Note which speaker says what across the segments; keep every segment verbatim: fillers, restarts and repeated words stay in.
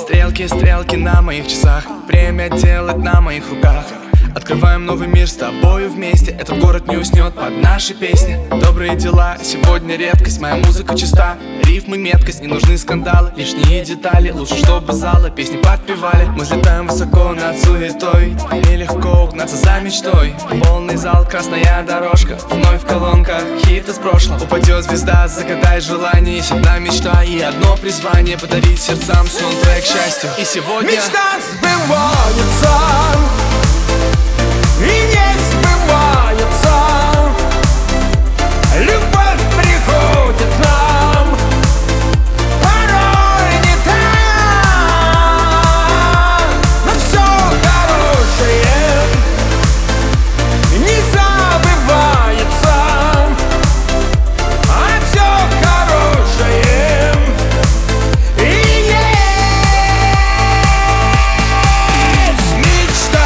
Speaker 1: Стрелки, стрелки на моих часах, время делать на моих руках. Открываем новый мир с тобою вместе. Этот город не уснет под наши песни. Добрые дела, сегодня редкость. Моя музыка чиста, рифмы меткость. Не нужны скандалы, лишние детали. Лучше, чтобы зала песни подпевали. Мы взлетаем высоко над суетой. Нелегко угнаться за мечтой. Полный зал, красная дорожка. Вновь в колонках хит из прошлого. Упадет звезда, загадай желание. Есть одна мечта и одно призвание: подарить сердцам саундтрек счастью. И сегодня
Speaker 2: мечта сбывается и не сбывается. Любовь приходит к нам, порой не так, но все хорошее не забывается, а все хорошее и есть мечта.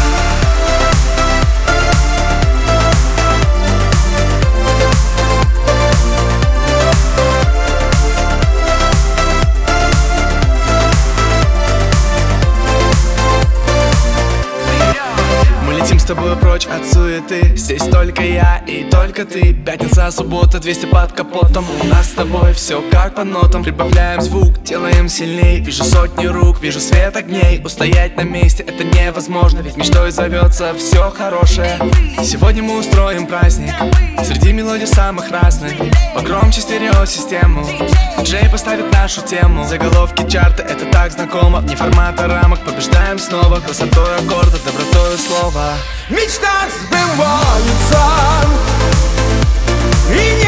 Speaker 1: с тобой прочь от суеты. Здесь только я и только ты. Пятница, суббота, двести под капотом. У нас с тобой все как по нотам. Прибавляем звук, делаем сильней. Вижу сотни рук, вижу свет огней. Устоять на месте это невозможно, ведь мечтой зовется все хорошее. Сегодня мы устроим праздник среди мелодий самых разных. Погромче стереосистему, диджей поставит нашу тему. Заголовки чарта, это так знакомо. Вне формата рамок побеждаем снова. Красотой аккорда, добротой слова.
Speaker 2: Мечта сбывается и